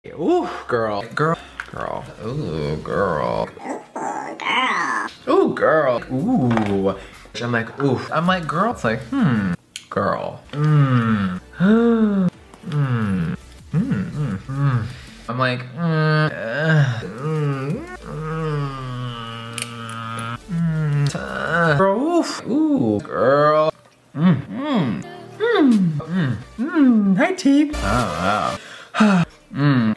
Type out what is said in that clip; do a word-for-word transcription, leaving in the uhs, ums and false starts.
Ooh, girl. Girl. Girl. Ooh, girl. Ooh, girl. Ooh. I'm like, ooh. I'm like, girl. It's like, hmm. Girl. Mmm. Mmm. Mmm. Mmm. Mmm. I'm like, mm. Uh, mm. Mm. Uh, girl. Oof. Ooh, girl. Mmm. Mmm. Mmm. Mmm. Mmm. Hi, T. Oh, wow. Mmm.